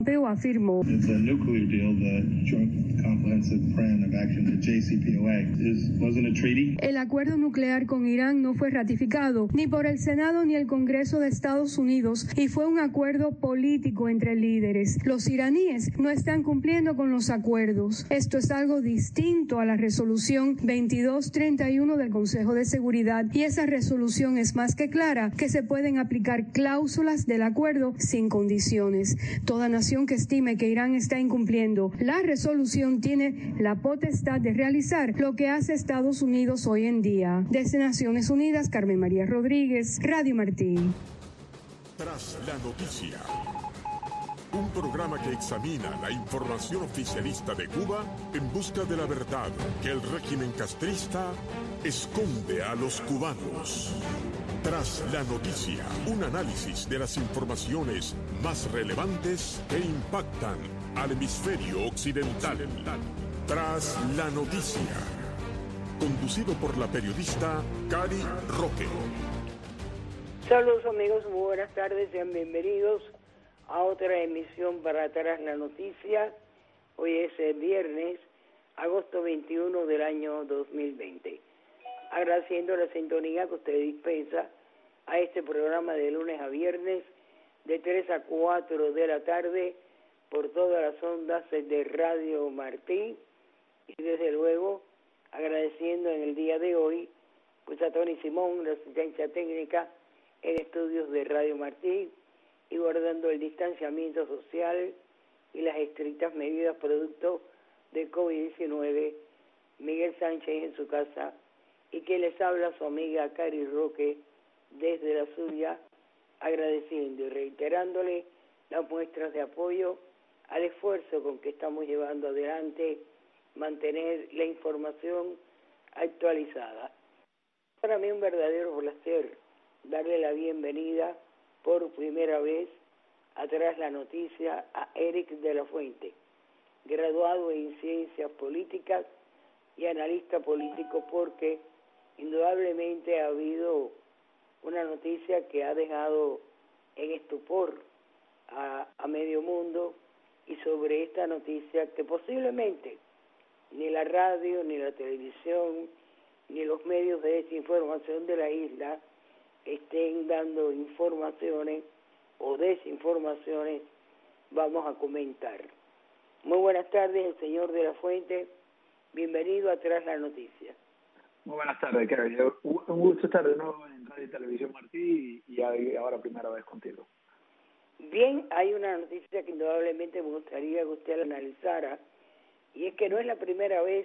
Pompeo afirmó: It's a nuclear deal, the Joint Comprehensive Plan of Action, the JCPOA. Wasn't a treaty. El acuerdo nuclear con Irán no fue ratificado ni por el Senado ni el Congreso de Estados Unidos y fue un acuerdo político entre líderes. Los iraníes no están cumpliendo con los acuerdos. Esto es algo distinto a la resolución 2231 del Consejo de Seguridad y esa resolución es más que clara que se pueden aplicar cláusulas del acuerdo sin condiciones. Toda nación que estime que Irán está incumpliendo la resolución tiene la potestad de realizar lo que hace Estados Unidos hoy en día. Desde Naciones Unidas, Carmen María Rodríguez, Radio Martín. Tras la noticia, un programa que examina la información oficialista de Cuba en busca de la verdad que el régimen castrista esconde a los cubanos. Tras la noticia, un análisis de las informaciones más relevantes que impactan al hemisferio occidental. Tras la noticia, conducido por la periodista Cari Roque. Saludos amigos, muy buenas tardes, sean bienvenidos a otra emisión para Tras la Noticia. Hoy es el viernes, agosto 21 del año 2020. Agradeciendo la sintonía que usted dispensa a este programa de lunes a viernes de 3 a 4 de la tarde por todas las ondas de Radio Martí y desde luego agradeciendo en el día de hoy pues a Tony Simón, la asistencia técnica en estudios de Radio Martí y guardando el distanciamiento social y las estrictas medidas producto de COVID-19, Miguel Sánchez en su casa y que les habla su amiga Cari Roque desde la suya, agradeciendo y reiterándole las muestras de apoyo al esfuerzo con que estamos llevando adelante mantener la información actualizada. Para mí un verdadero placer darle la bienvenida por primera vez a Tras la Noticia a Eric de la Fuente, graduado en Ciencias Políticas y analista político, porque indudablemente ha habido una noticia que ha dejado en estupor a medio mundo, y sobre esta noticia que posiblemente ni la radio, ni la televisión, ni los medios de desinformación de la isla estén dando informaciones o desinformaciones, vamos a comentar. Muy buenas tardes, el señor de la Fuente. Bienvenido a Tras la Noticia. Muy buenas tardes, Karen. Un gusto estar de nuevo en Radio y Televisión Martí y ahora primera vez contigo. Bien, hay una noticia que indudablemente me gustaría que usted la analizara, y es que no es la primera vez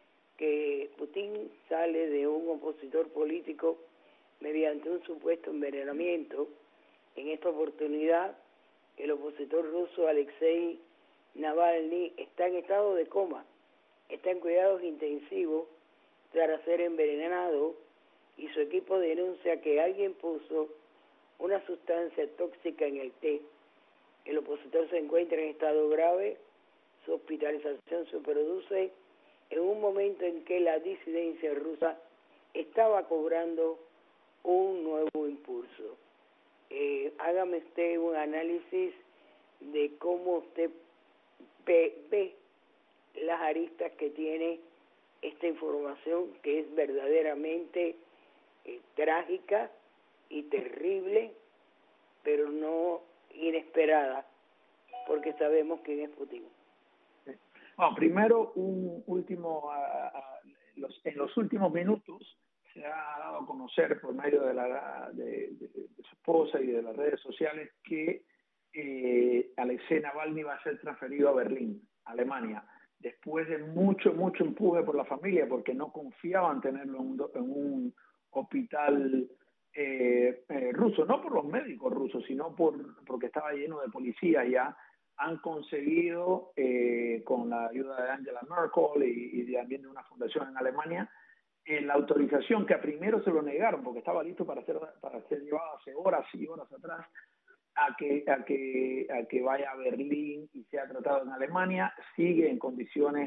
que Putin sale de un opositor político mediante un supuesto envenenamiento. En esta oportunidad, el opositor ruso Alexei Navalny está en estado de coma, está en cuidados intensivos tras ser envenenado, y su equipo denuncia que alguien puso una sustancia tóxica en el té. El opositor se encuentra en estado grave. Su hospitalización se produce en un momento en que la disidencia rusa estaba cobrando un nuevo impulso. Hágame usted un análisis de cómo usted ve las aristas que tiene esta información, que es verdaderamente trágica y terrible, pero no inesperada, porque sabemos quién es Putin. Bueno, primero, en los últimos minutos se ha dado a conocer por medio de su esposa y de las redes sociales que Alexei Navalny va a ser transferido a Berlín, Alemania, después de mucho empuje por la familia, porque no confiaban tenerlo en un hospital ruso, no por los médicos rusos, sino porque estaba lleno de policías. Ya han conseguido, con la ayuda de Angela Merkel y también de una fundación en Alemania, la autorización, que a primero se lo negaron porque estaba listo para ser llevado hace horas y horas atrás, a que vaya a Berlín y sea tratado en Alemania. Sigue en condiciones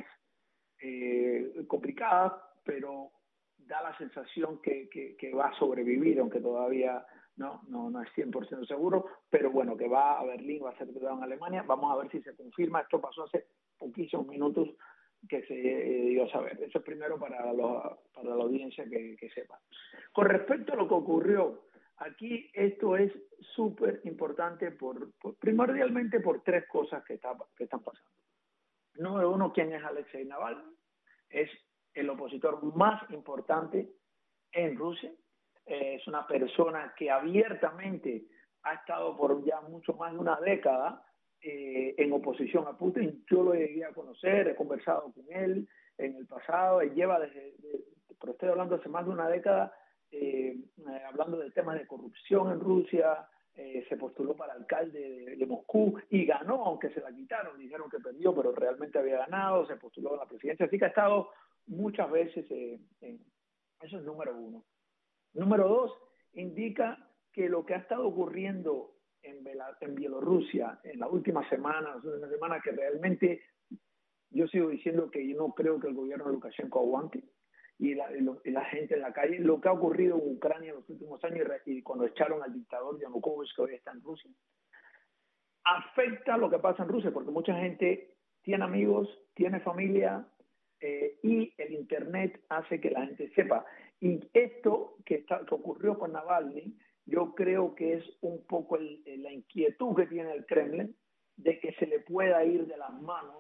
complicadas, pero da la sensación que va a sobrevivir, aunque todavía no es 100% seguro, pero bueno, que va a Berlín, va a ser tratado en Alemania. Vamos a ver si se confirma. Esto pasó hace poquísimos minutos que se dio a saber. Eso es primero para la audiencia que sepa. Con respecto a lo que ocurrió, aquí esto es súper importante primordialmente por tres cosas que están pasando. Número uno, ¿quién es Alexei Navalny? Es el opositor más importante en Rusia. Es una persona que abiertamente ha estado por ya mucho más de una década en oposición a Putin. Yo lo llegué a conocer, he conversado con él en el pasado. Él lleva pero estoy hablando hace más de una década, hablando de temas de corrupción en Rusia. Se postuló para alcalde de Moscú y ganó, aunque se la quitaron. Dijeron que perdió, pero realmente había ganado. Se postuló a la presidencia. Así que ha estado muchas veces eso es número uno. Número dos, indica que lo que ha estado ocurriendo en Bielorrusia en las últimas semanas, que realmente yo sigo diciendo que yo no creo que el gobierno de Lukashenko aguante, y la gente en la calle, lo que ha ocurrido en Ucrania en los últimos años y cuando echaron al dictador Yanukovych, que hoy está en Rusia, afecta lo que pasa en Rusia, porque mucha gente tiene amigos, tiene familia, y el Internet hace que la gente sepa. Y esto que ocurrió con Navalny, yo creo que es un poco la inquietud que tiene el Kremlin de que se le pueda ir de las manos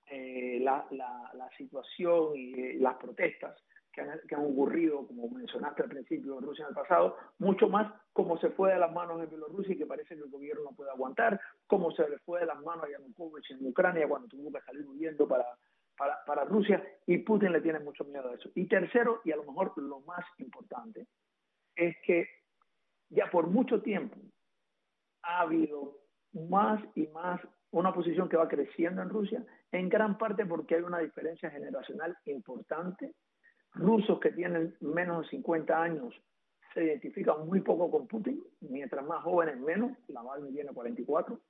la situación y las protestas que han ocurrido, como mencionaste al principio, en Rusia en el pasado, mucho más como se fue de las manos en Bielorrusia y que parece que el gobierno no puede aguantar, como se le fue de las manos a Yanukovych en Ucrania cuando tuvo que salir huyendo para Rusia, y Putin le tiene mucho miedo a eso. Y tercero, y a lo mejor lo más importante, es que ya por mucho tiempo ha habido más y más una oposición que va creciendo en Rusia, en gran parte porque hay una diferencia generacional importante. Rusos que tienen menos de 50 años se identifican muy poco con Putin, mientras más jóvenes menos. Navalny tiene 44.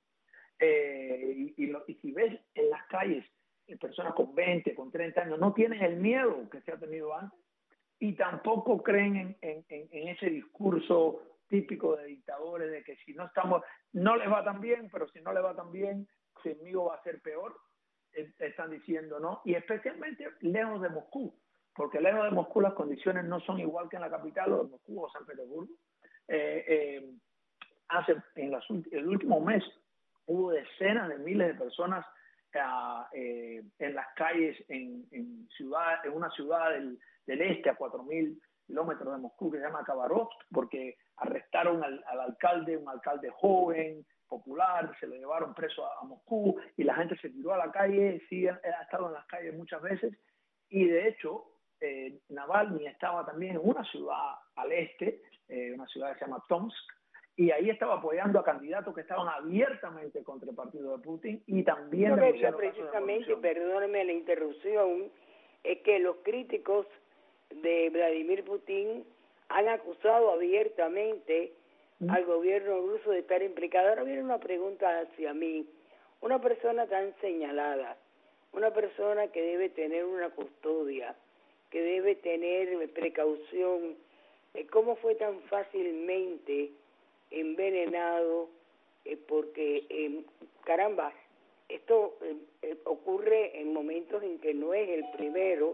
Y si ves en las calles personas con 20, con 30 años, no tienen el miedo que se ha tenido antes y tampoco creen en ese discurso típico de dictadores de que si no estamos, no les va tan bien, pero si no les va tan bien, conmigo va a ser peor. Están diciendo, ¿no? Y especialmente lejos de Moscú, porque lejos de Moscú las condiciones no son igual que en la capital o de Moscú o San Petersburgo. En el último mes hubo decenas de miles de personas en las calles en una ciudad del este a 4.000 kilómetros de Moscú que se llama Khabarovsk, porque arrestaron al alcalde, un alcalde joven, popular, se lo llevaron preso a Moscú y la gente se tiró a la calle, sí, ha estado en las calles muchas veces, y de hecho Navalny estaba también en una ciudad al este, una ciudad que se llama Tomsk, y ahí estaba apoyando a candidatos que estaban abiertamente contra el partido de Putin y también... Yo quería precisamente, perdóneme la interrupción, es que los críticos de Vladimir Putin han acusado abiertamente al gobierno ruso de estar implicado. Ahora viene una pregunta hacia mí. Una persona tan señalada, una persona que debe tener una custodia, que debe tener precaución, ¿cómo fue tan fácilmente envenenado? Porque, caramba, esto ocurre en momentos en que no es el primero.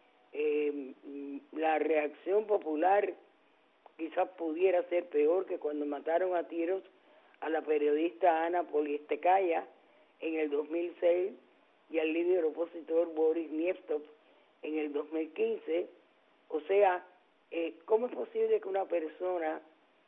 La reacción popular quizás pudiera ser peor que cuando mataron a tiros a la periodista Ana Poliestekaya en el 2006 y al líder opositor Boris Nemtsov en el 2015. O sea, ¿cómo es posible que una persona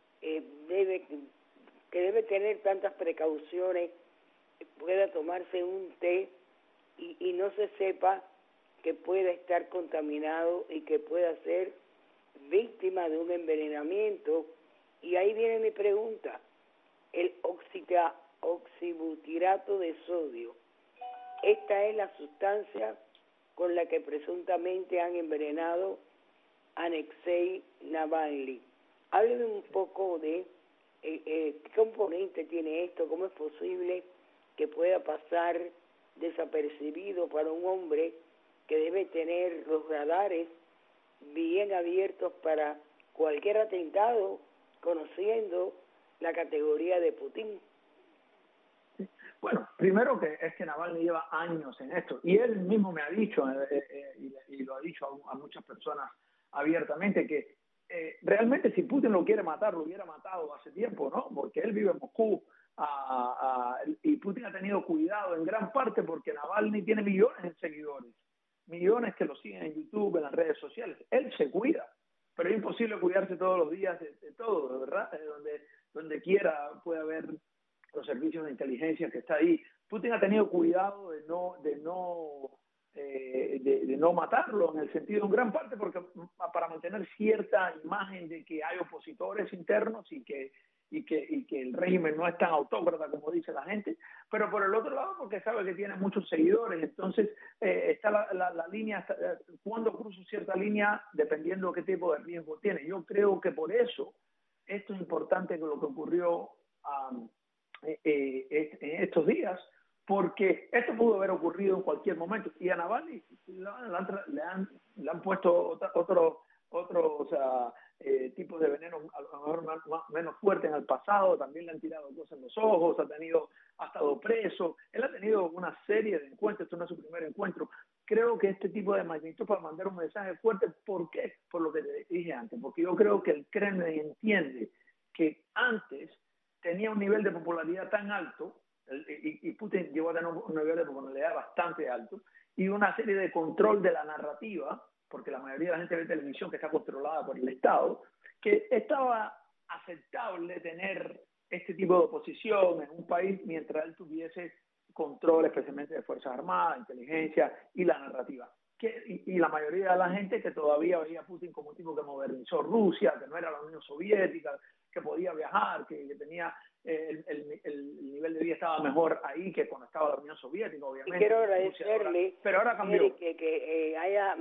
debe tener tantas precauciones pueda tomarse un té y no se sepa que pueda estar contaminado y que pueda ser víctima de un envenenamiento? Y ahí viene mi pregunta. El oxibutirato de sodio, esta es la sustancia con la que presuntamente han envenenado a Alexei Navalny. Hábleme un poco de qué componente tiene esto, cómo es posible que pueda pasar desapercibido para un hombre que debe tener los radares bien abiertos para cualquier atentado conociendo la categoría de Putin. Bueno, primero que Navalny lleva años en esto y él mismo me ha dicho y lo ha dicho a muchas personas abiertamente que realmente si Putin lo quiere matar, lo hubiera matado hace tiempo, ¿no? Porque él vive en Moscú y Putin ha tenido cuidado en gran parte porque Navalny tiene millones de seguidores, millones que lo siguen en YouTube, en las redes sociales. Él se cuida, pero es imposible cuidarse todos los días de todo, ¿verdad? Donde quiera puede haber los servicios de inteligencia que está ahí. Putin ha tenido cuidado de no matarlo, en el sentido en gran parte porque para mantener cierta imagen de que hay opositores internos y que el régimen no es tan autócrata como dice la gente, pero por el otro lado porque sabe que tiene muchos seguidores. Entonces está la línea, cuando cruzo cierta línea dependiendo de qué tipo de riesgo tiene. Yo creo que por eso esto es importante, que lo que ocurrió en estos días, porque esto pudo haber ocurrido en cualquier momento y a Navalny le han puesto otros tipos de veneno a lo mejor menos fuertes en el pasado. También le han tirado cosas en los ojos, ha estado preso, él ha tenido una serie de encuentros. Esto no es su primer encuentro. Creo que este tipo de magnitud para mandar un mensaje fuerte. ¿Por qué? Por lo que te dije antes, porque yo creo que el Kremlin entiende que antes tenía un nivel de popularidad tan alto, y Putin llegó a tener un nivel de popularidad bastante alto, y una serie de control de la narrativa, porque la mayoría de la gente ve televisión que está controlada por el Estado, que estaba aceptable tener este tipo de oposición en un país mientras él tuviese control especialmente de Fuerzas Armadas, inteligencia y la narrativa. Y la mayoría de la gente que todavía veía a Putin como un tipo que modernizó Rusia, que no era la Unión Soviética, que podía viajar, que tenía el nivel de vida estaba mejor ahí que cuando estaba la Unión Soviética, obviamente. Y quiero agradecerle, pero ahora cambió. que haya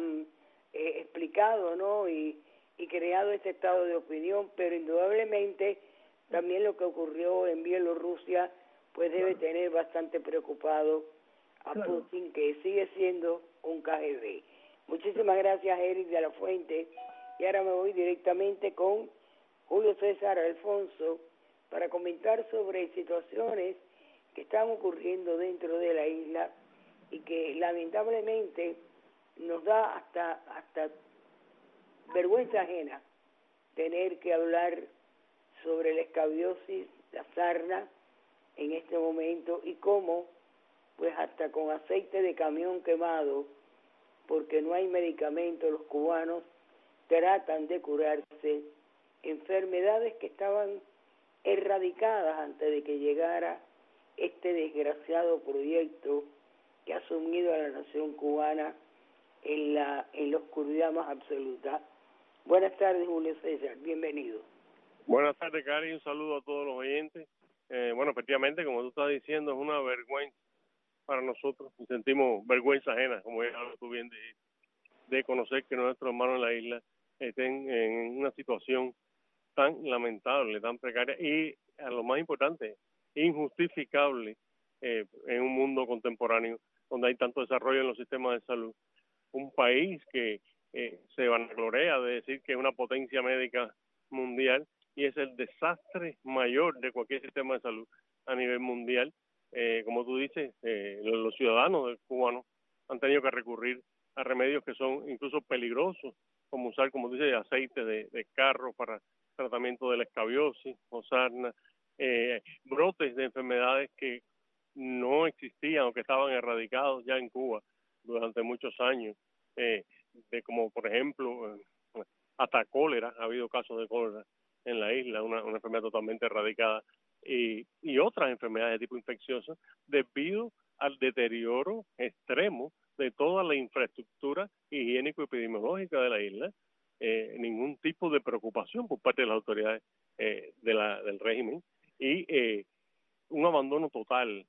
explicado, ¿no? y creado este estado de opinión, pero indudablemente también lo que ocurrió en Bielorrusia pues debe tener bastante preocupado a Putin, que sigue siendo un KGB. Muchísimas gracias, Eric de la Fuente. Y ahora me voy directamente con Julio César Alfonso para comentar sobre situaciones que están ocurriendo dentro de la isla y que lamentablemente nos da hasta vergüenza ajena tener que hablar sobre la escabiosis, la sarna en este momento, y cómo pues hasta con aceite de camión quemado, porque no hay medicamentos, los cubanos tratan de curarse enfermedades que estaban erradicadas antes de que llegara este desgraciado proyecto que ha sumido a la nación cubana en la oscuridad más absoluta. Buenas tardes, Julio César, bienvenido. Buenas tardes, Cari, un saludo a todos los oyentes. Bueno, efectivamente, como tú estás diciendo, es una vergüenza para nosotros, y sentimos vergüenza ajena, como ya tú bien dijiste, de conocer que nuestros hermanos en la isla estén en una situación tan lamentable, tan precaria y, a lo más importante, injustificable en un mundo contemporáneo donde hay tanto desarrollo en los sistemas de salud. Un país que se vanagloria de decir que es una potencia médica mundial y es el desastre mayor de cualquier sistema de salud a nivel mundial. Como tú dices, los ciudadanos cubanos han tenido que recurrir a remedios que son incluso peligrosos, como usar, como dice, aceite de carro para tratamiento de la escabiosis o sarna, brotes de enfermedades que no existían o que estaban erradicados ya en Cuba durante muchos años, de como por ejemplo hasta cólera. Ha habido casos de cólera en la isla, una enfermedad totalmente erradicada, y otras enfermedades de tipo infeccioso debido al deterioro extremo de toda la infraestructura higiénico-epidemiológica de la isla. Ningún tipo de preocupación por parte de las autoridades del régimen, y un abandono total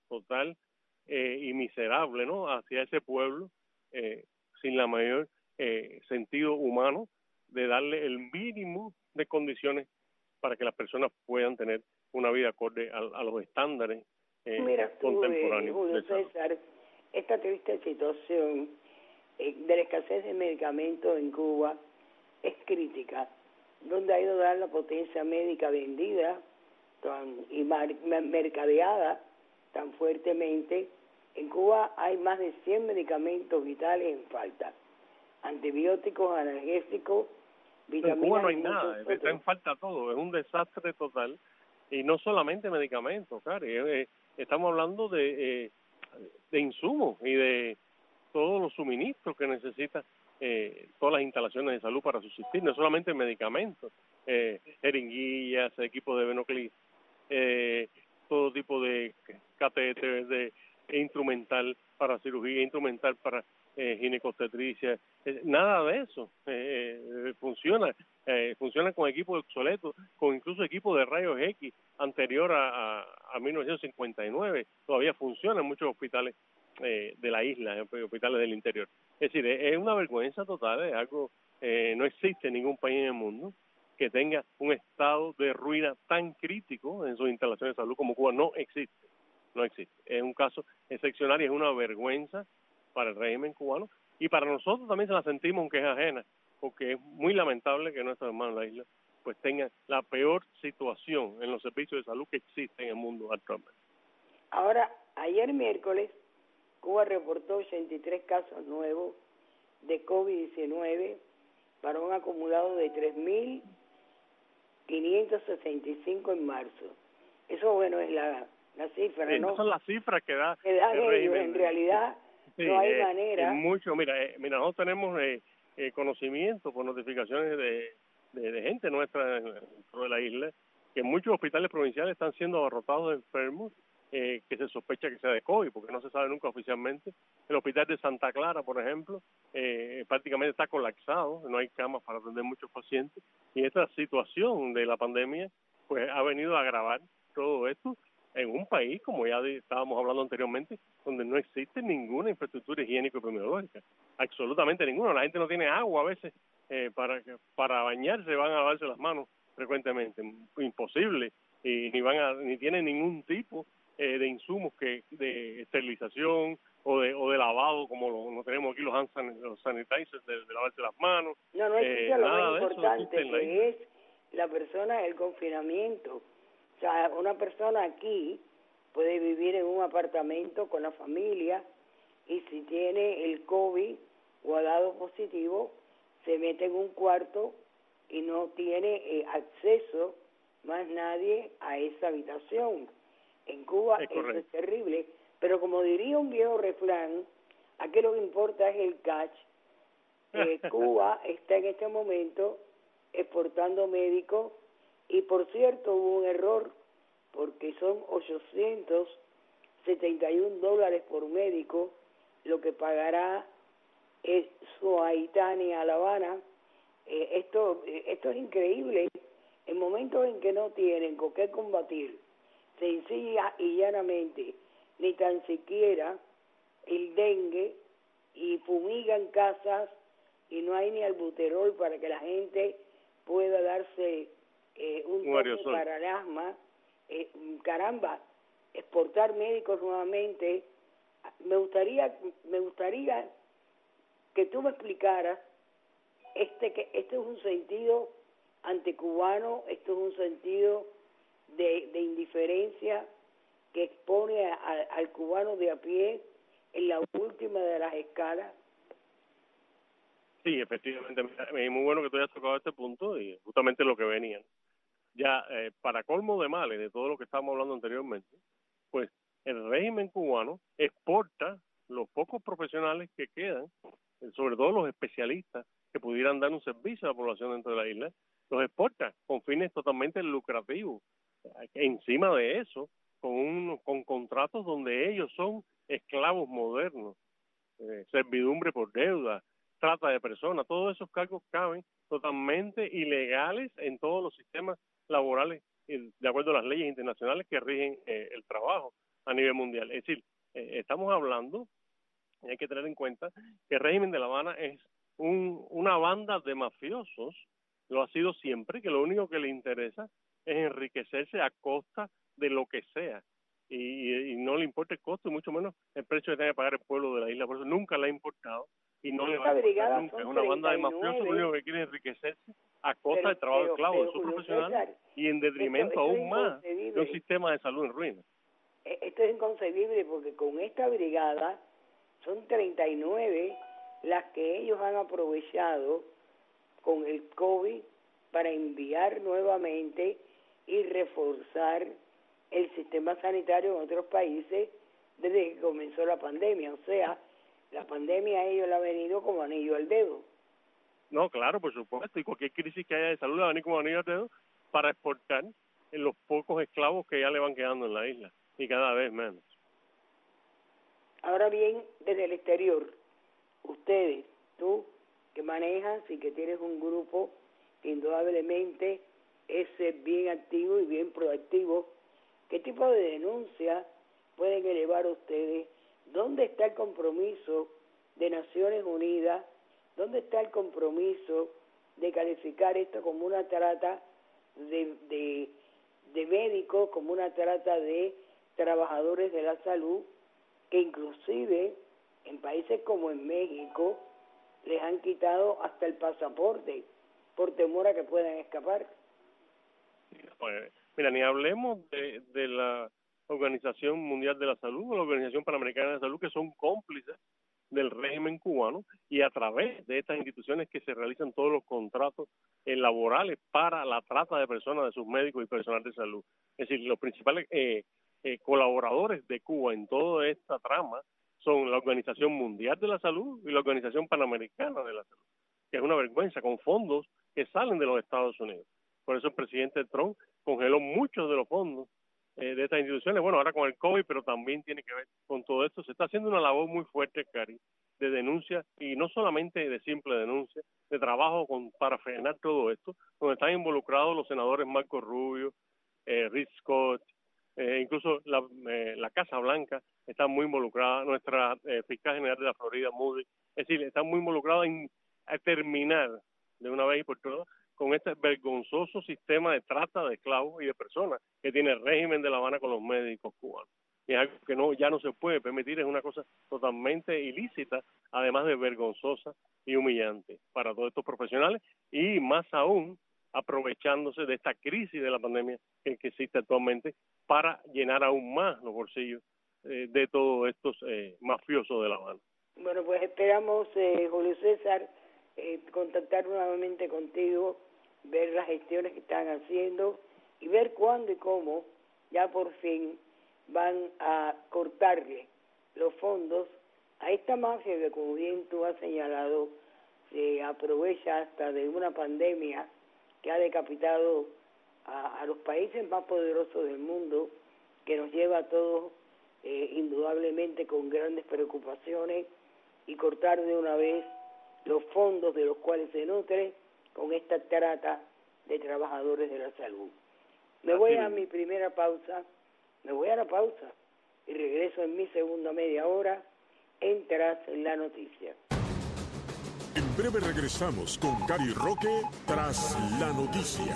y miserable, ¿no?, hacia ese pueblo, sin la mayor sentido humano de darle el mínimo de condiciones para que las personas puedan tener una vida acorde a los estándares contemporáneos. Julio César, esta triste situación de la escasez de medicamentos en Cuba es crítica. donde ha ido a dar la potencia médica vendida y mercadeada tan fuertemente. En Cuba hay más de 100 medicamentos vitales en falta, antibióticos, analgésicos, vitaminas. En Cuba no hay nada, está en falta todo, es un desastre total, y no solamente medicamentos, Cari, estamos hablando de insumos y de todos los suministros que necesitan todas las instalaciones de salud para subsistir, no solamente medicamentos, jeringuillas, equipos de venoclis, todo tipo de catéteres, de instrumental para cirugía, instrumental para ginecobstetricia, nada de eso funciona con equipos obsoletos, con incluso equipos de rayos X anterior a 1959, todavía funciona en muchos hospitales de la isla, hospitales del interior. Es decir, es una vergüenza total, es algo, no existe en ningún país en el mundo que tenga un estado de ruina tan crítico en sus instalaciones de salud como Cuba. No existe. Es un caso excepcional y es una vergüenza para el régimen cubano, y para nosotros también se la sentimos, aunque es ajena, porque es muy lamentable que nuestros hermanos de la isla pues tengan la peor situación en los servicios de salud que existen en el mundo actualmente. Ahora, ayer miércoles, Cuba reportó 83 casos nuevos de COVID-19 para un acumulado de 3.565 en marzo. Eso, bueno, es la cifra, ¿no? Esas son las cifras que da el régimen. En realidad, sí, no hay manera. Mira, nosotros tenemos conocimiento por notificaciones de gente nuestra dentro de la isla, que muchos hospitales provinciales están siendo abarrotados de enfermos que se sospecha que sea de COVID, porque no se sabe nunca oficialmente. El hospital de Santa Clara, por ejemplo, prácticamente está colapsado, no hay camas para atender muchos pacientes, y esta situación de la pandemia pues ha venido a agravar todo esto en un país, como ya estábamos hablando anteriormente, donde no existe ninguna infraestructura higiénico-epidemiológica, absolutamente ninguna. La gente no tiene agua a veces para bañarse, van a lavarse las manos frecuentemente, imposible, y ni tienen ningún tipo de insumos de esterilización o de lavado, como no tenemos aquí los sanitizers de lavarse las manos. No existe lo más importante, que es la persona, el confinamiento. O sea, una persona aquí puede vivir en un apartamento con la familia, y si tiene el COVID o ha dado positivo, se mete en un cuarto y no tiene acceso más nadie a esa habitación. En Cuba eso es terrible, pero como diría un viejo refrán, aquí lo que importa es el catch. Cuba está en este momento exportando médicos, y por cierto hubo un error, porque son $871 por médico lo que pagará Suaitani a La Habana. Esto es increíble. En momentos en que no tienen con qué combatir sencilla y llanamente ni tan siquiera el dengue, y fumigan casas y no hay ni albuterol para que la gente pueda darse un toque para el asma. Caramba, exportar médicos nuevamente. Me gustaría que tú me explicaras que este es un sentido anticubano, esto es un sentido de indiferencia que expone al cubano de a pie en la última de las escalas. Sí, efectivamente, es muy bueno que tú hayas tocado este punto, y justamente lo que venían. Ya, para colmo de males de todo lo que estábamos hablando anteriormente, pues el régimen cubano exporta los pocos profesionales que quedan, sobre todo los especialistas que pudieran dar un servicio a la población dentro de la isla, los exporta con fines totalmente lucrativos. Encima de eso, con contratos donde ellos son esclavos modernos, servidumbre por deuda, trata de personas, todos esos cargos caben totalmente ilegales en todos los sistemas laborales, de acuerdo a las leyes internacionales que rigen el trabajo a nivel mundial. Es decir, estamos hablando, hay que tener en cuenta que el régimen de La Habana es una banda de mafiosos, lo ha sido siempre, que lo único que le interesa es enriquecerse a costa de lo que sea, y no le importa el costo, y mucho menos el precio que tenga que pagar el pueblo de la isla. Por eso nunca le ha importado y no le va a importar nunca. Es una banda de mafiosos, lo único que quiere es enriquecerse a costa del trabajo esclavos de sus profesionales y en detrimento aún más de un sistema de salud en ruina. Esto es inconcebible porque con esta brigada son 39 las que ellos han aprovechado con el COVID para enviar nuevamente y reforzar el sistema sanitario en otros países desde que comenzó la pandemia. O sea, la pandemia a ellos le ha venido como anillo al dedo. No, claro, por supuesto, y cualquier crisis que haya de salud le va a venir como anillo al dedo para exportar en los pocos esclavos que ya le van quedando en la isla, y cada vez menos. Ahora bien, desde el exterior, ustedes, tú que manejas y que tienes un grupo que indudablemente es bien activo y bien proactivo, ¿qué tipo de denuncia pueden elevar ustedes? ¿Dónde está el compromiso de Naciones Unidas? ¿Dónde está el compromiso de calificar esto como una trata de médicos, como una trata de trabajadores de la salud, que inclusive en países como en México les han quitado hasta el pasaporte por temor a que puedan escapar? Pues, mira, ni hablemos de la Organización Mundial de la Salud o la Organización Panamericana de la Salud, que son cómplices del régimen cubano, y a través de estas instituciones que se realizan todos los contratos laborales para la trata de personas, de sus médicos y personal de salud. Es decir, los principales colaboradores de Cuba en toda esta trama son la Organización Mundial de la Salud y la Organización Panamericana de la Salud, que es una vergüenza, con fondos que salen de los Estados Unidos. Por eso el presidente Trump congeló muchos de los fondos de estas instituciones, bueno, ahora con el COVID, pero también tiene que ver con todo esto. Se está haciendo una labor muy fuerte, Cari, de denuncia, y no solamente de simple denuncia, de trabajo para frenar todo esto, donde están involucrados los senadores Marco Rubio, Rick Scott, incluso la Casa Blanca está muy involucrada, nuestra fiscal general de la Florida, Moody, es decir, está muy involucrada en terminar de una vez y por todas con este vergonzoso sistema de trata de esclavos y de personas que tiene el régimen de La Habana con los médicos cubanos. Y es algo que ya no se puede permitir, es una cosa totalmente ilícita, además de vergonzosa y humillante para todos estos profesionales, y más aún aprovechándose de esta crisis de la pandemia que existe actualmente para llenar aún más los bolsillos de todos estos mafiosos de La Habana. Bueno, pues esperamos, Julio César, contactar nuevamente contigo, ver las gestiones que están haciendo y ver cuándo y cómo ya por fin van a cortarle los fondos a esta mafia que, como bien tú has señalado, se aprovecha hasta de una pandemia que ha decapitado a los países más poderosos del mundo, que nos lleva a todos indudablemente con grandes preocupaciones, y cortar de una vez los fondos de los cuales se nutre con esta trata de trabajadores de la salud. Me voy a mi primera pausa, y regreso en mi segunda media hora en Tras la Noticia. En breve regresamos con Cari Roque Tras la Noticia.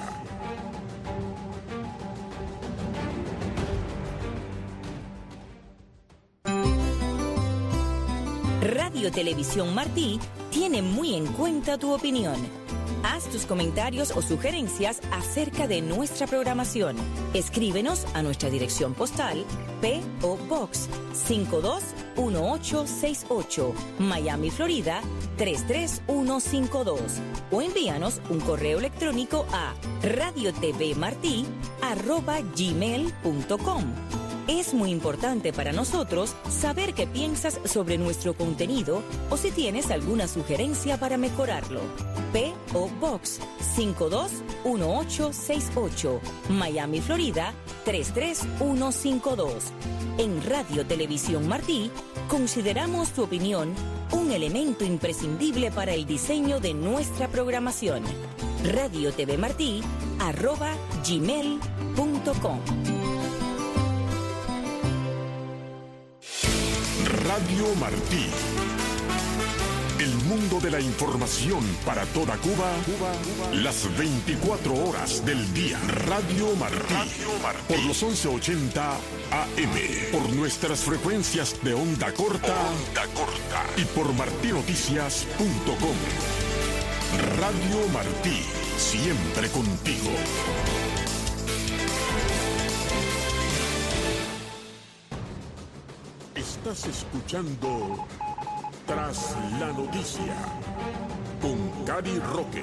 Radio Televisión Martí tiene muy en cuenta tu opinión. Haz tus comentarios o sugerencias acerca de nuestra programación. Escríbenos a nuestra dirección postal P.O. Box 521868, Miami, Florida 33152, o envíanos un correo electrónico a radiotvmarti@gmail.com. Es muy importante para nosotros saber qué piensas sobre nuestro contenido o si tienes alguna sugerencia para mejorarlo. P.O. Box 521868, Miami, Florida 33152. En Radio Televisión Martí, consideramos tu opinión un elemento imprescindible para el diseño de nuestra programación. radiotvmarti@gmail.com. Radio Martí. El mundo de la información para toda Cuba, las 24 horas del día. Radio Martí. Por los 1180 AM. Por nuestras frecuencias de onda corta. Y por martinoticias.com. Radio Martí. siempre contigo. Estás escuchando Tras la Noticia con Cari Roque.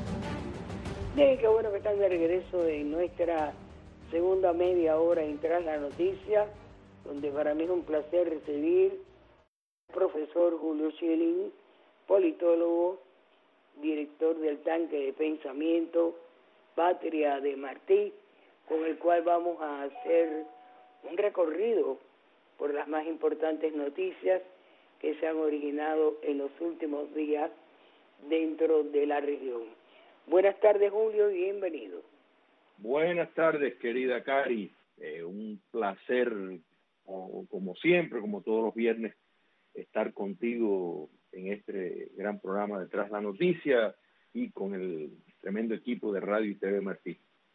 Bien, qué bueno que están de regreso en nuestra segunda media hora en Tras la Noticia, donde para mí es un placer recibir al profesor Julio Schilling, politólogo, director del Tanque de Pensamiento, Patria de Martí, con el cual vamos a hacer un recorrido por las más importantes noticias que se han originado en los últimos días dentro de la región. Buenas tardes, Julio, y bienvenido. Buenas tardes, querida Cari. Un placer, como siempre, como todos los viernes, estar contigo en este gran programa de Tras la Noticia y con el tremendo equipo de Radio y TV Martí.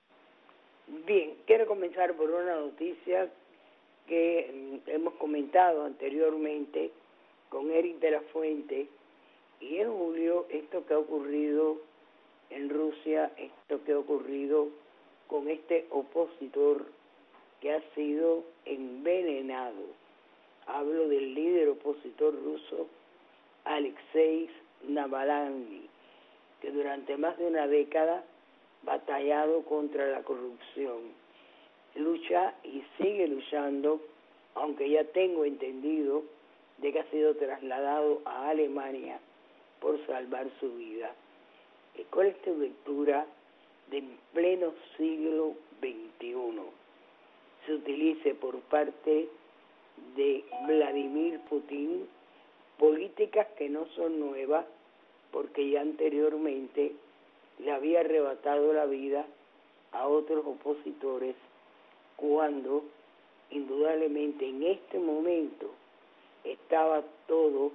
Bien, quiero comenzar por una noticia que hemos comentado anteriormente con Eric de la Fuente, y es, Julio, esto que ha ocurrido en Rusia, esto que ha ocurrido con este opositor que ha sido envenenado. Hablo del líder opositor ruso Alexei Navalny, que durante más de una década ha batallado contra la corrupción. Lucha y sigue luchando, aunque ya tengo entendido de que ha sido trasladado a Alemania por salvar su vida. ¿Cuál es tu lectura de en pleno siglo XXI se utilice por parte de Vladimir Putin políticas que no son nuevas, porque ya anteriormente le había arrebatado la vida a otros opositores, cuando indudablemente en este momento estaba todo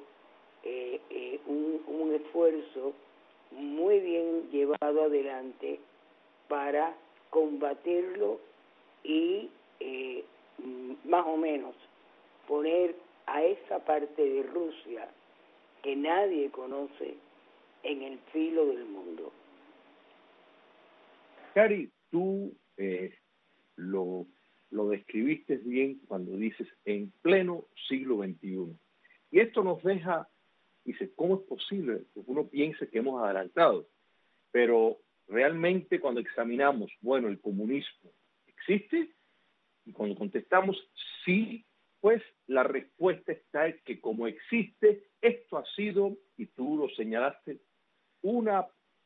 un esfuerzo muy bien llevado adelante para combatirlo y más o menos poner a esa parte de Rusia que nadie conoce en el filo del mundo. Cari, tú lo describiste bien cuando dices en pleno siglo XXI. Y esto nos deja, dice, ¿cómo es posible? Porque uno piensa que hemos adelantado, pero realmente cuando examinamos, bueno, el comunismo existe, y cuando contestamos sí, pues la respuesta está en que como existe, esto ha sido, y tú lo señalaste, una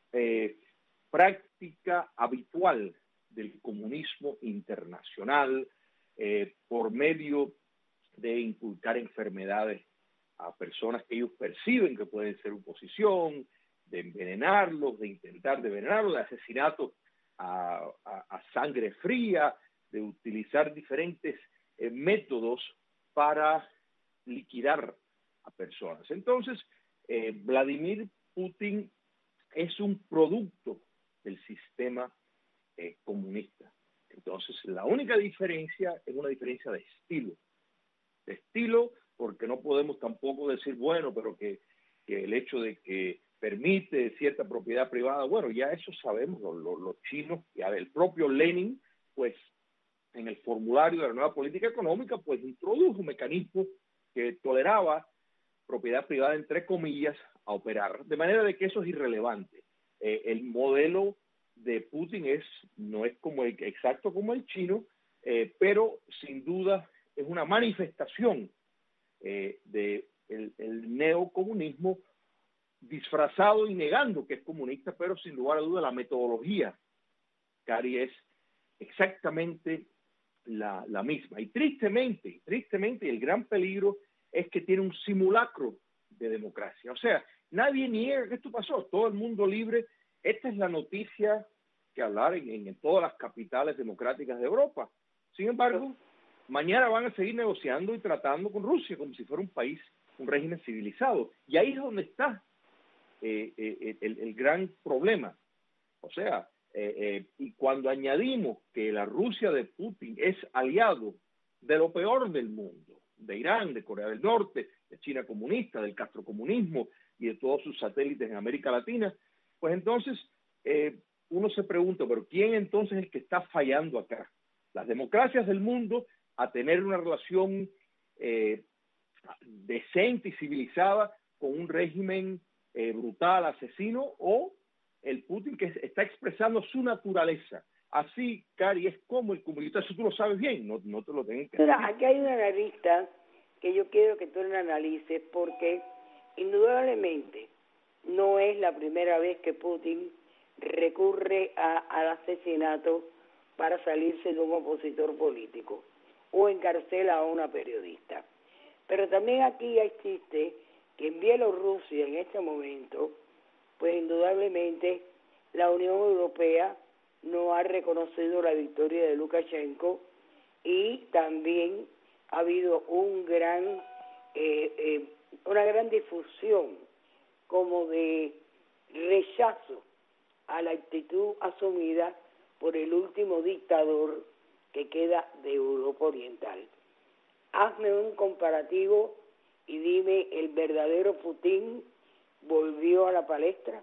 práctica habitual del comunismo internacional, por medio de inculcar enfermedades a personas que ellos perciben que pueden ser oposición, de envenenarlos, de intentar envenenarlos, de asesinatos a sangre fría, de utilizar diferentes métodos para liquidar a personas. Entonces, Vladimir Putin es un producto del sistema comunista. Entonces, la única diferencia es una diferencia de estilo. De estilo, porque no podemos tampoco decir, bueno, pero que el hecho de que permite cierta propiedad privada, bueno, ya eso sabemos, los chinos, ya el propio Lenin, pues, en el formulario de la nueva política económica, pues introdujo un mecanismo que toleraba propiedad privada, entre comillas, a operar, de manera de que eso es irrelevante. El modelo de Putin no es exacto como el chino, pero sin duda es una manifestación del neocomunismo disfrazado y negando que es comunista, pero sin lugar a duda la metodología, Cari, es exactamente la misma. Y tristemente, el gran peligro es que tiene un simulacro de democracia. O sea, nadie niega que esto pasó, todo el mundo libre. Esta es la noticia que hablar en todas las capitales democráticas de Europa. Sin embargo, mañana van a seguir negociando y tratando con Rusia como si fuera un país, un régimen civilizado. Y ahí es donde está el gran problema. O sea, y cuando añadimos que la Rusia de Putin es aliado de lo peor del mundo, de Irán, de Corea del Norte, de China comunista, del castrocomunismo y de todos sus satélites en América Latina, pues entonces uno se pregunta, pero ¿quién entonces es el que está fallando acá? Las democracias del mundo a tener una relación decente y civilizada con un régimen brutal, asesino, o el Putin que está expresando su naturaleza. Así, Cari, es como el comunista, eso tú lo sabes bien, no te lo tengo que decir. Mira, aquí hay una analista que yo quiero que tú la analices, porque indudablemente no es la primera vez que Putin recurre al asesinato para salirse de un opositor político o encarcela a una periodista. Pero también aquí existe que en Bielorrusia en este momento, pues indudablemente la Unión Europea no ha reconocido la victoria de Lukashenko y también ha habido una gran difusión como de rechazo a la actitud asumida por el último dictador que queda de Europa Oriental. Hazme un comparativo y dime, ¿el verdadero Putin volvió a la palestra?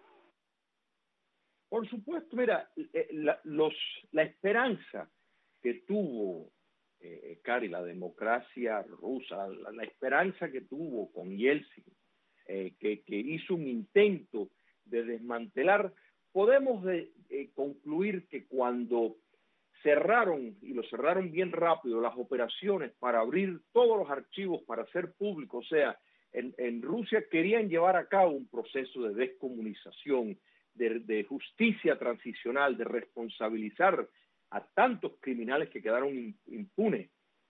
Por supuesto, mira, la esperanza que tuvo, Cari, la democracia rusa, la esperanza que tuvo con Yeltsin, que hizo un intento de desmantelar, podemos concluir que cuando cerraron, y lo cerraron bien rápido, las operaciones para abrir todos los archivos para hacer público, o sea, en Rusia querían llevar a cabo un proceso de descomunización, de justicia transicional, de responsabilizar a tantos criminales que quedaron impunes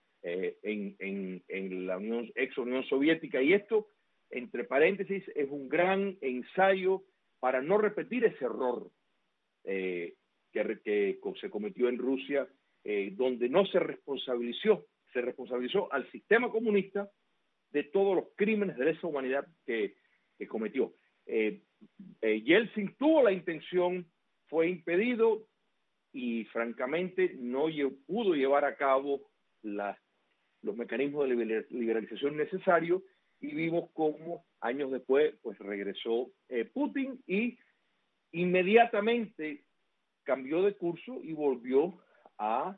en la ex Unión Soviética. Y esto, entre paréntesis, es un gran ensayo para no repetir ese error que se cometió en Rusia, donde no se responsabilizó al sistema comunista de todos los crímenes de lesa humanidad que cometió. Yeltsin tuvo la intención, fue impedido y francamente no pudo llevar a cabo los mecanismos de liberalización necesarios, y vimos cómo años después pues regresó Putin y inmediatamente cambió de curso y volvió a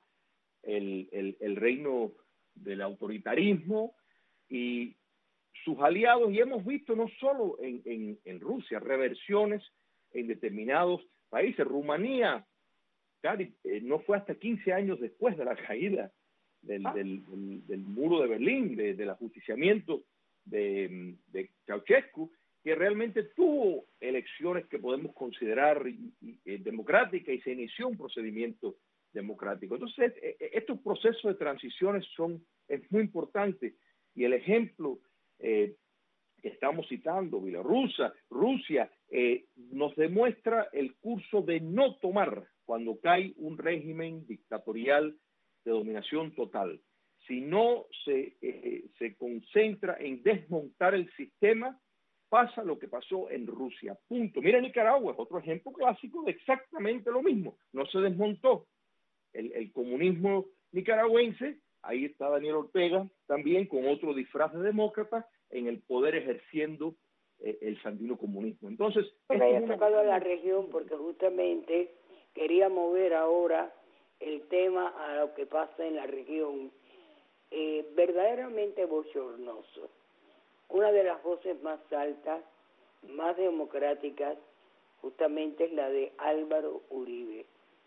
el reino del autoritarismo y sus aliados, y hemos visto no solo en Rusia, reversiones en determinados países. Rumanía, Cari, no fue hasta 15 años después de la caída del muro de Berlín, del ajusticiamiento de Ceausescu, que realmente tuvo elecciones que podemos considerar democráticas y se inició un procedimiento democrático. Entonces, estos procesos de transiciones es muy importante, y el ejemplo que estamos citando, Rusia, nos demuestra el curso de no tomar cuando cae un régimen dictatorial de dominación total. Si no se concentra en desmontar el sistema, pasa lo que pasó en Rusia. Punto. Mira, Nicaragua es otro ejemplo clásico de exactamente lo mismo. No se desmontó el comunismo nicaragüense. Ahí está Daniel Ortega también con otro disfraz de demócrata en el poder ejerciendo el sandino comunismo. Entonces, bueno, he tocado a la región porque justamente quería mover ahora el tema a lo que pasa en la región. Verdaderamente bochornoso. Una de las voces más altas, más democráticas, justamente es la de Álvaro Uribe,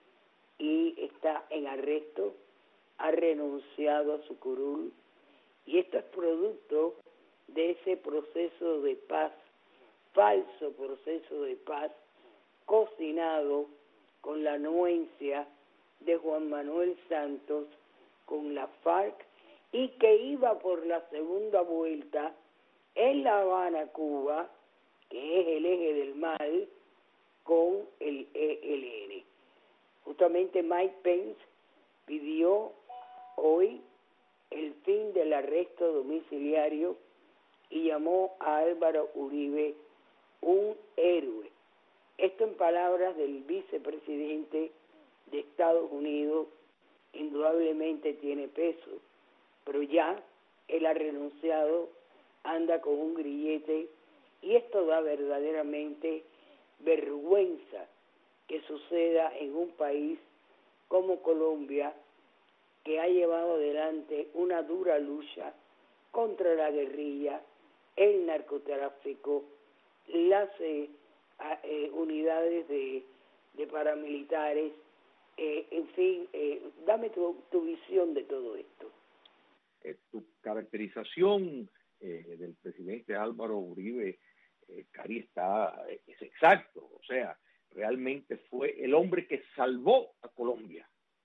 y está en arresto, ha renunciado a su curul, y esto es producto de ese proceso de paz, falso proceso de paz, cocinado con la anuencia de Juan Manuel Santos, con la FARC, y que iba por la segunda vuelta en La Habana, Cuba, que es el eje del mal, con el ELN. Justamente Mike Pence pidió hoy el fin del arresto domiciliario y llamó a Álvaro Uribe un héroe. Esto en palabras del vicepresidente de Estados Unidos, indudablemente tiene peso, pero ya él ha renunciado, anda con un grillete, y esto da verdaderamente vergüenza que suceda en un país como Colombia, que ha llevado adelante una dura lucha contra la guerrilla, el narcotráfico, las unidades de paramilitares, en fin, dame tu visión de todo esto. Tu caracterización del presidente Álvaro Uribe, Cari, es exacto. O sea, realmente fue el hombre que salvó a Colombia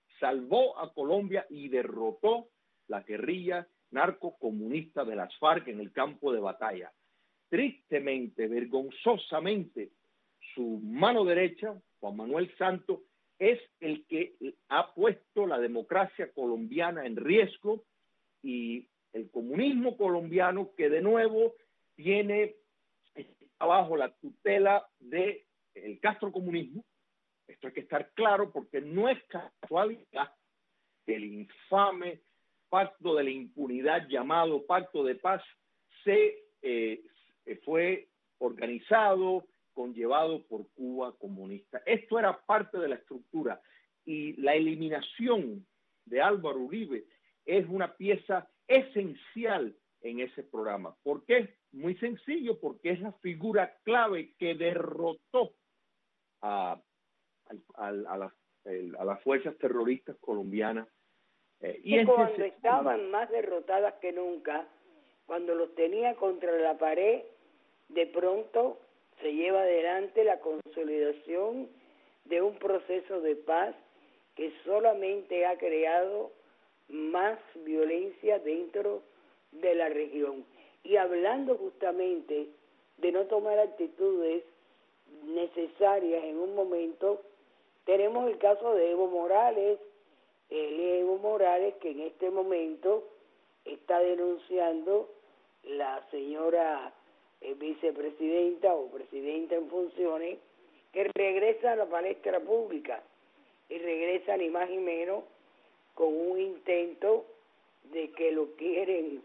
y derrotó la guerrilla narcocomunista de las FARC en el campo de batalla. Tristemente, vergonzosamente, su mano derecha, Juan Manuel Santos, es el que ha puesto la democracia colombiana en riesgo, y el comunismo colombiano, que de nuevo está bajo la tutela del castrocomunismo. Esto hay que estar claro, porque no es casualidad que el infame pacto de la impunidad llamado Pacto de Paz fue organizado, conllevado por Cuba comunista. Esto era parte de la estructura, y la eliminación de Álvaro Uribe es una pieza esencial en ese programa. ¿Por qué? Muy sencillo, porque es la figura clave que derrotó a las fuerzas terroristas colombianas. Y cuando estaban más derrotadas que nunca, cuando los tenía contra la pared, de pronto se lleva adelante la consolidación de un proceso de paz que solamente ha creado más violencia dentro de la región. Y hablando justamente de no tomar actitudes necesarias en un momento, tenemos el caso de Evo Morales, que en este momento está denunciando la señora vicepresidenta o presidenta en funciones, que regresa a la palestra pública, y regresa ni más ni menos con un intento de que lo quieren,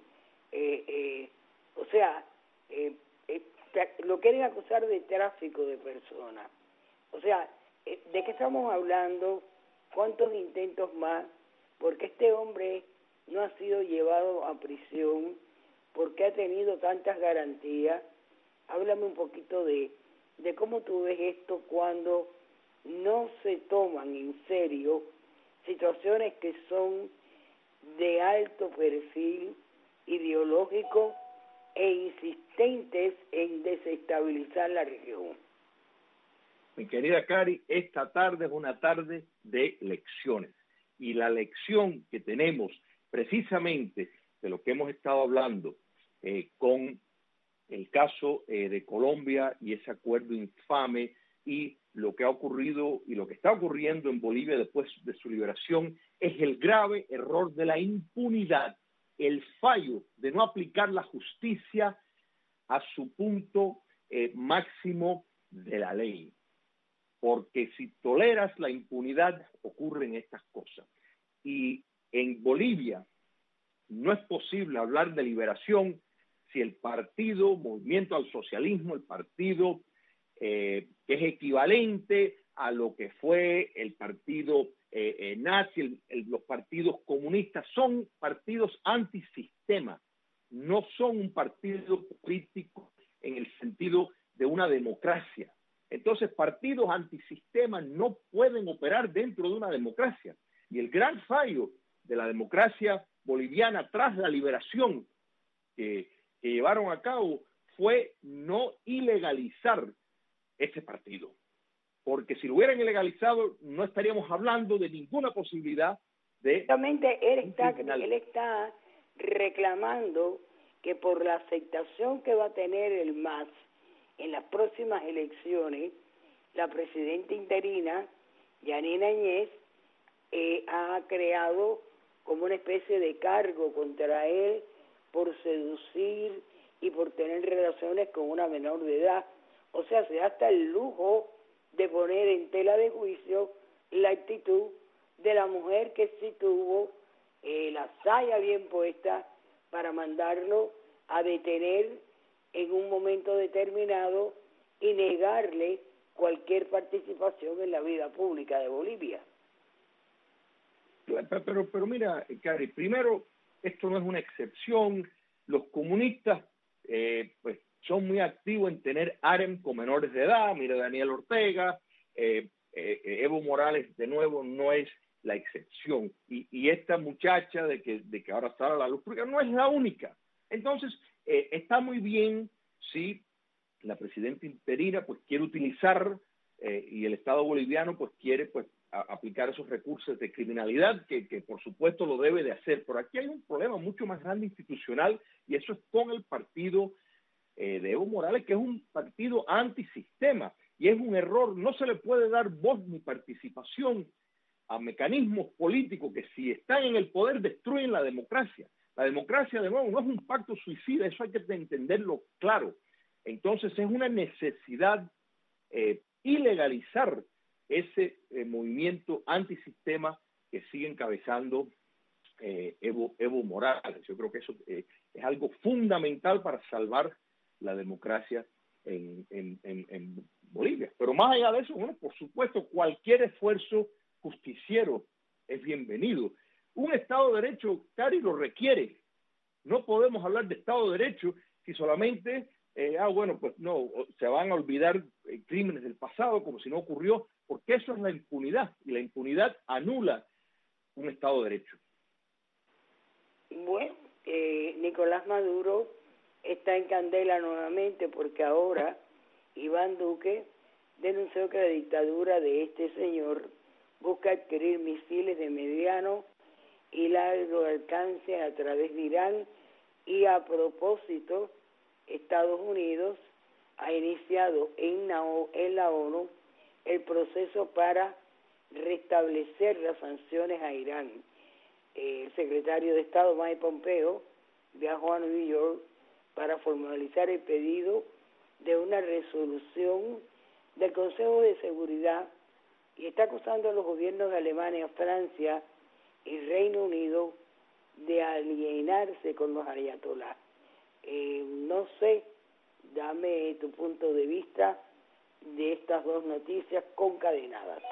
lo quieren acusar de tráfico de personas. O sea, ¿de qué estamos hablando? ¿Cuántos intentos más? Porque este hombre no ha sido llevado a prisión, porque ha tenido tantas garantías. Háblame un poquito de cómo tú ves esto cuando no se toman en serio situaciones que son de alto perfil ideológico e insistentes en desestabilizar la región. Mi querida Cari, esta tarde es una tarde de lecciones, y la lección que tenemos precisamente de lo que hemos estado hablando con el caso de Colombia y ese acuerdo infame, y lo que ha ocurrido y lo que está ocurriendo en Bolivia después de su liberación, es el grave error de la impunidad, el fallo de no aplicar la justicia a su punto máximo de la ley. Porque si toleras la impunidad, ocurren estas cosas. Y en Bolivia no es posible hablar de liberación si el partido Movimiento al Socialismo, el partido que es equivalente a lo que fue el partido nazi, los partidos comunistas, son partidos antisistema, no son un partido político en el sentido de una democracia. Entonces, partidos antisistema no pueden operar dentro de una democracia. Y el gran fallo de la democracia boliviana tras la liberación que llevaron a cabo fue no ilegalizar ese partido. Porque si lo hubieran ilegalizado, no estaríamos hablando de ninguna posibilidad de... Exactamente, él está reclamando que por la aceptación que va a tener el MAS en las próximas elecciones, la presidenta interina, Yanina Áñez, ha creado como una especie de cargo contra él por seducir y por tener relaciones con una menor de edad. O sea, se da hasta el lujo de poner en tela de juicio la actitud de la mujer que sí tuvo la saya bien puesta para mandarlo a detener en un momento determinado y negarle cualquier participación en la vida pública de Bolivia. Pero mira, Cari, primero, esto no es una excepción. Los comunistas pues son muy activos en tener harem con menores de edad. Mira, Daniel Ortega, Evo Morales, de nuevo, no es la excepción. Y esta muchacha de que ahora sale a la luz pública no es la única. Entonces, está muy bien si la presidenta interina pues quiere utilizar y el Estado boliviano pues quiere pues aplicar esos recursos de criminalidad que por supuesto lo debe de hacer. Pero aquí hay un problema mucho más grande institucional, y eso es con el partido de Evo Morales, que es un partido antisistema, y es un error. No se le puede dar voz ni participación a mecanismos políticos que, si están en el poder, destruyen la democracia. La democracia, de nuevo, no es un pacto suicida, eso hay que entenderlo claro. Entonces es una necesidad ilegalizar ese movimiento antisistema que sigue encabezando Evo Morales. Yo creo que eso es algo fundamental para salvar la democracia en Bolivia. Pero más allá de eso, bueno, por supuesto, cualquier esfuerzo justiciero es bienvenido. Un Estado de Derecho, Cari, lo requiere. No podemos hablar de Estado de Derecho si solamente, bueno, pues no, se van a olvidar crímenes del pasado como si no ocurrió, porque eso es la impunidad, y la impunidad anula un Estado de Derecho. Bueno, Nicolás Maduro está en candela nuevamente porque ahora Iván Duque denunció que la dictadura de este señor busca adquirir misiles de mediano y largo alcance a través de Irán, y a propósito, Estados Unidos ha iniciado en la ONU el proceso para restablecer las sanciones a Irán. El secretario de Estado, Mike Pompeo, viajó a New York para formalizar el pedido de una resolución del Consejo de Seguridad, y está acusando a los gobiernos de Alemania, Francia y Reino Unido de alienarse con los ayatolás. No sé, dame tu punto de vista de estas dos noticias concadenadas.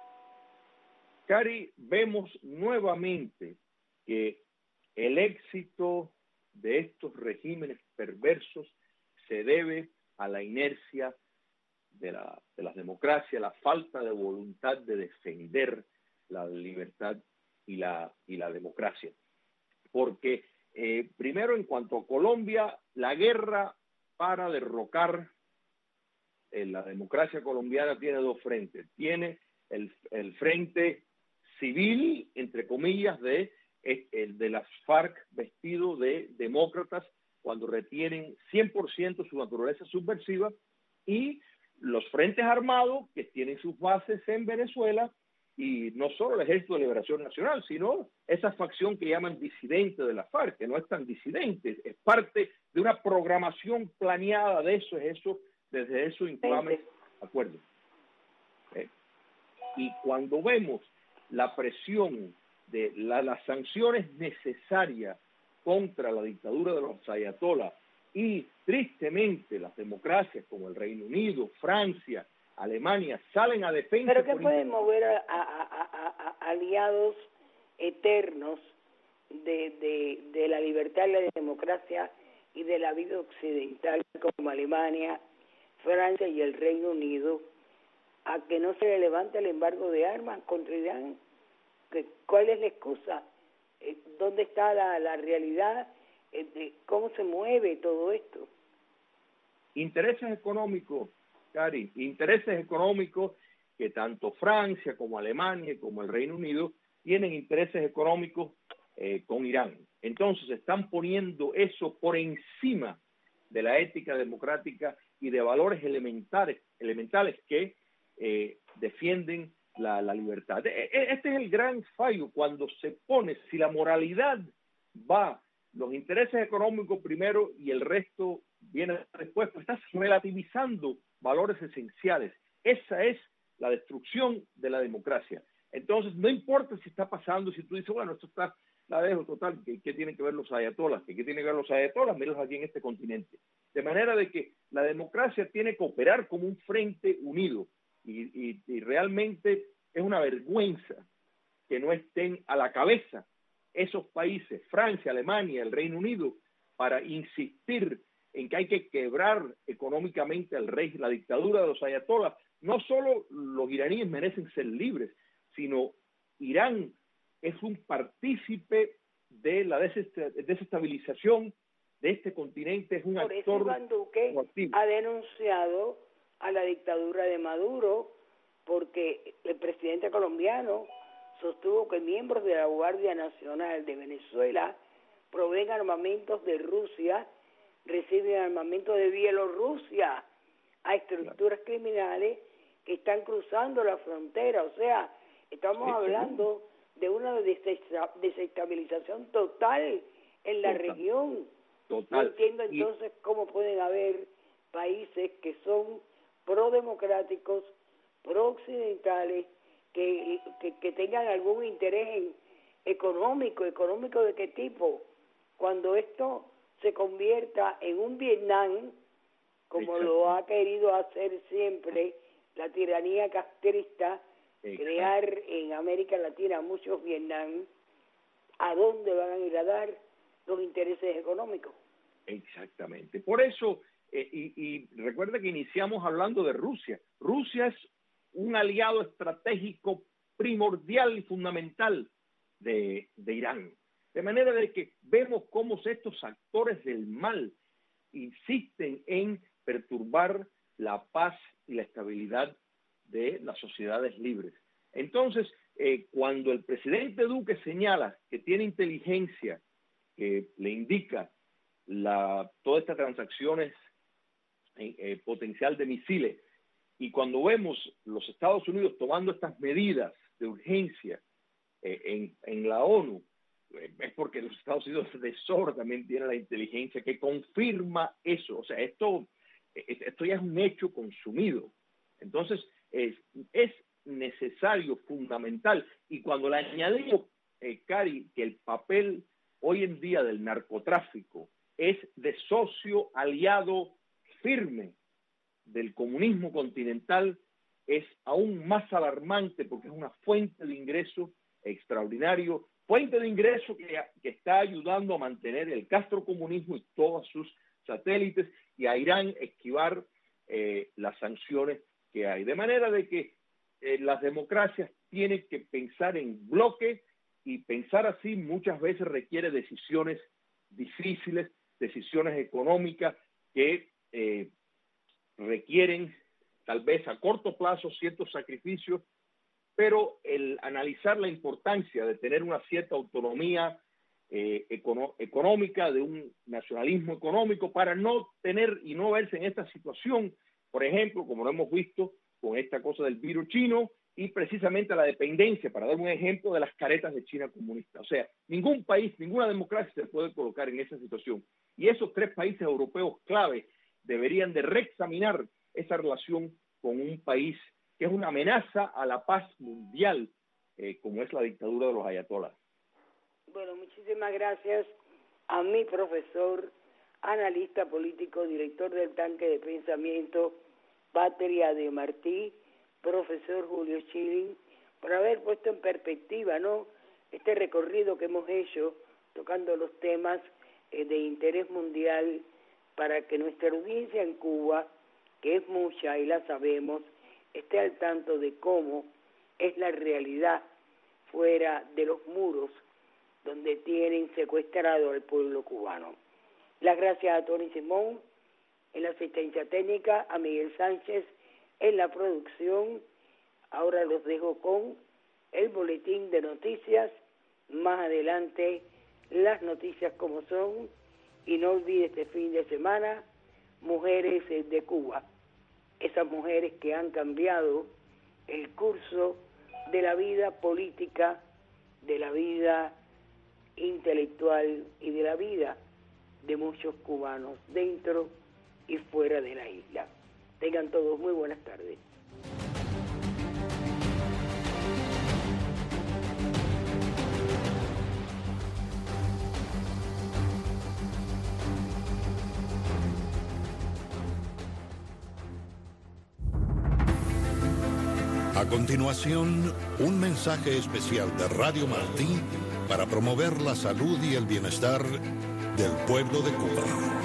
Cari, vemos nuevamente que el éxito de estos regímenes perversos se debe a la inercia de las democracias, la falta de voluntad de defender la libertad y la democracia. Porque primero, en cuanto a Colombia, la guerra para derrocar la democracia colombiana tiene dos frentes. Tiene el frente civil, entre comillas, de las FARC vestido de demócratas cuando retienen 100% su naturaleza subversiva, y los frentes armados que tienen sus bases en Venezuela, y no solo el Ejército de Liberación Nacional, sino esa facción que llaman disidente de la FARC, que no es tan disidente, es parte de una programación planeada de eso, desde esos infames acuerdos. Y cuando vemos la presión de las sanciones necesarias contra la dictadura de los ayatolás, y tristemente las democracias como el Reino Unido, Francia, Alemania salen a defensa. ¿Pero qué pueden mover a aliados eternos de la libertad y la democracia y de la vida occidental como Alemania, Francia y el Reino Unido a que no se le levante el embargo de armas contra Irán? ¿Cuál es la excusa? ¿Dónde está la realidad? ¿Cómo se mueve todo esto? Intereses económicos, Cari, intereses económicos que tanto Francia como Alemania como el Reino Unido tienen intereses económicos con Irán. Entonces están poniendo eso por encima de la ética democrática y de valores elementales que defienden la libertad. Este es el gran fallo cuando se pone, si la moralidad va, los intereses económicos primero y el resto viene después, pues estás relativizando valores esenciales. Esa es la destrucción de la democracia. Entonces, no importa si está pasando, si tú dices, bueno, esto está, la dejo total, ¿qué tienen que ver los ayatolás? ¿Qué tienen que ver los ayatolás? Míralos aquí en este continente. De manera de que la democracia tiene que operar como un frente unido y realmente es una vergüenza que no estén a la cabeza esos países, Francia, Alemania, el Reino Unido, para insistir en que hay que quebrar económicamente al rey, la dictadura de los ayatolás. No solo los iraníes merecen ser libres, sino Irán es un partícipe de la desestabilización de este continente, es un Por actor. eso Iván Duque ha denunciado a la dictadura de Maduro, porque el presidente colombiano sostuvo que miembros de la Guardia Nacional de Venezuela proveen armamentos de Rusia, reciben armamentos de Bielorrusia a estructuras criminales que están cruzando la frontera. O sea, estamos hablando de una desestabilización total en la región. No entiendo entonces cómo pueden haber países que son pro-democráticos, pro-occidentales, que tengan algún interés económico de qué tipo, cuando esto se convierta en un Vietnam, como lo ha querido hacer siempre la tiranía castrista, crear en América Latina muchos Vietnam. ¿A dónde van a ir a dar los intereses económicos? Exactamente. Por eso, y recuerda que iniciamos hablando de Rusia. Rusia es un aliado estratégico primordial y fundamental de Irán. De manera de que vemos cómo estos actores del mal insisten en perturbar la paz y la estabilidad de las sociedades libres. Entonces, cuando el presidente Duque señala que tiene inteligencia que le indica todas estas transacciones potencial de misiles, y cuando vemos los Estados Unidos tomando estas medidas de urgencia en la ONU, es porque los Estados Unidos de sobra también tienen la inteligencia que confirma eso. O sea, esto ya es un hecho consumido. Entonces, es necesario, fundamental. Y cuando le añadimos, Cari, que el papel hoy en día del narcotráfico es de socio aliado firme del comunismo continental, es aún más alarmante porque es una fuente de ingreso extraordinario, fuente de ingreso que está ayudando a mantener el castrocomunismo y todos sus satélites, y a Irán esquivar las sanciones que hay. De manera de que las democracias tienen que pensar en bloque, y pensar así muchas veces requiere decisiones difíciles, decisiones económicas que requieren tal vez a corto plazo ciertos sacrificios, pero el analizar la importancia de tener una cierta autonomía económica, de un nacionalismo económico, para no tener y no verse en esta situación, por ejemplo, como lo hemos visto con esta cosa del virus chino, y precisamente la dependencia, para dar un ejemplo, de las caretas de China comunista. O sea, ningún país, ninguna democracia se puede colocar en esa situación. Y esos tres países europeos clave deberían de reexaminar esa relación con un país que es una amenaza a la paz mundial, como es la dictadura de los ayatolás. Bueno, muchísimas gracias a mi profesor, analista político, director del Tanque de Pensamiento, Patria de Martí, profesor Julio Schilling, por haber puesto en perspectiva, ¿no?, este recorrido que hemos hecho tocando los temas de interés mundial, para que nuestra audiencia en Cuba, que es mucha y la sabemos, esté al tanto de cómo es la realidad fuera de los muros donde tienen secuestrado al pueblo cubano. Las gracias a Tony Simón en la asistencia técnica, a Miguel Sánchez en la producción. Ahora los dejo con el boletín de noticias. Más adelante las noticias como son, y no olvide este fin de semana, Mujeres de Cuba, esas mujeres que han cambiado el curso de la vida política, de la vida intelectual y de la vida de muchos cubanos dentro y fuera de la isla. Tengan todos muy buenas tardes. A continuación, un mensaje especial de Radio Martí para promover la salud y el bienestar del pueblo de Cuba.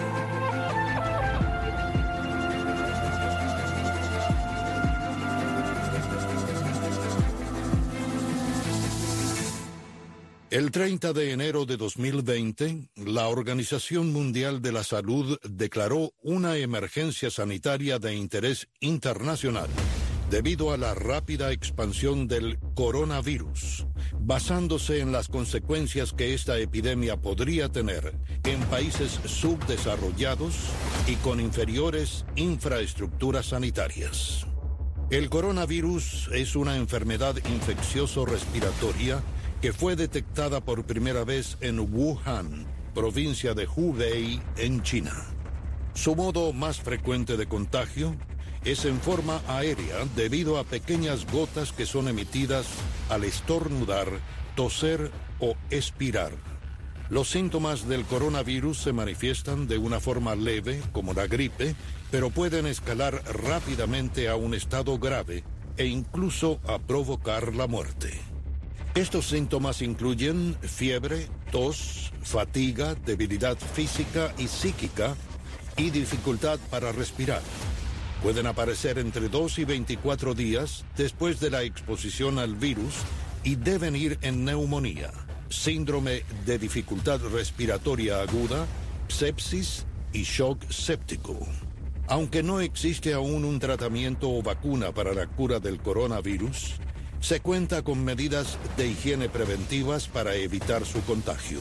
El 30 de enero de 2020, la Organización Mundial de la Salud declaró una emergencia sanitaria de interés internacional debido a la rápida expansión del coronavirus, basándose en las consecuencias que esta epidemia podría tener en países subdesarrollados y con inferiores infraestructuras sanitarias. El coronavirus es una enfermedad infeccioso-respiratoria que fue detectada por primera vez en Wuhan, provincia de Hubei, en China. Su modo más frecuente de contagio es en forma aérea debido a pequeñas gotas que son emitidas al estornudar, toser o expirar. Los síntomas del coronavirus se manifiestan de una forma leve, como la gripe, pero pueden escalar rápidamente a un estado grave e incluso a provocar la muerte. Estos síntomas incluyen fiebre, tos, fatiga, debilidad física y psíquica y dificultad para respirar. Pueden aparecer entre 2 y 24 días después de la exposición al virus y deben ir en neumonía, síndrome de dificultad respiratoria aguda, sepsis y shock séptico. Aunque no existe aún un tratamiento o vacuna para la cura del coronavirus, se cuenta con medidas de higiene preventivas para evitar su contagio.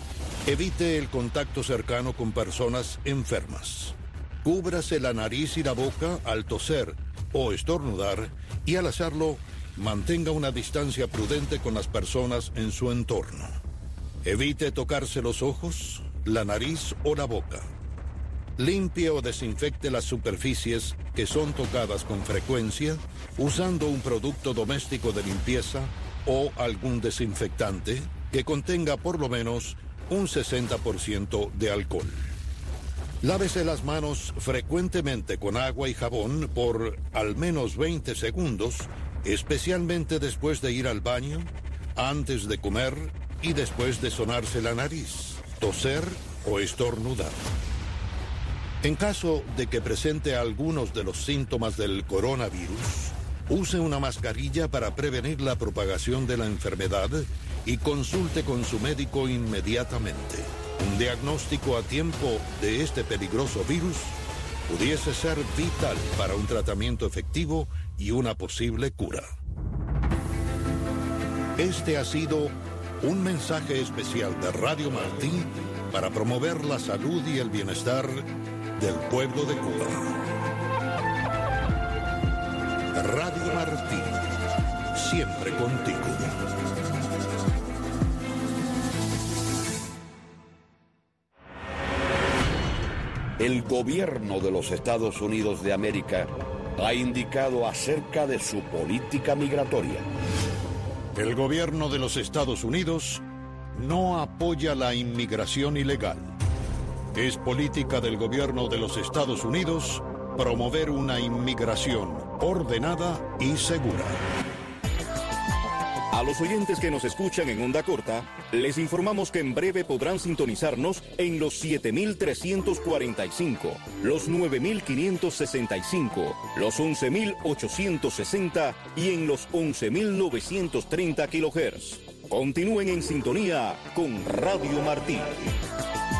Evite el contacto cercano con personas enfermas. Cúbrase la nariz y la boca al toser o estornudar y al hacerlo, mantenga una distancia prudente con las personas en su entorno. Evite tocarse los ojos, la nariz o la boca. Limpie o desinfecte las superficies que son tocadas con frecuencia usando un producto doméstico de limpieza o algún desinfectante que contenga por lo menos un 60% de alcohol. Lávese las manos frecuentemente con agua y jabón por al menos 20 segundos, especialmente después de ir al baño, antes de comer y después de sonarse la nariz, toser o estornudar. En caso de que presente algunos de los síntomas del coronavirus, use una mascarilla para prevenir la propagación de la enfermedad y consulte con su médico inmediatamente. Un diagnóstico a tiempo de este peligroso virus pudiese ser vital para un tratamiento efectivo y una posible cura. Este ha sido un mensaje especial de Radio Martí para promover la salud y el bienestar del pueblo de Cuba. Radio Martí, siempre contigo. El gobierno de los Estados Unidos de América ha indicado acerca de su política migratoria. El gobierno de los Estados Unidos no apoya la inmigración ilegal. Es política del gobierno de los Estados Unidos promover una inmigración ordenada y segura. A los oyentes que nos escuchan en onda corta, les informamos que en breve podrán sintonizarnos en los 7.345, los 9.565, los 11.860 y en los 11.930 kHz. Continúen en sintonía con Radio Martí.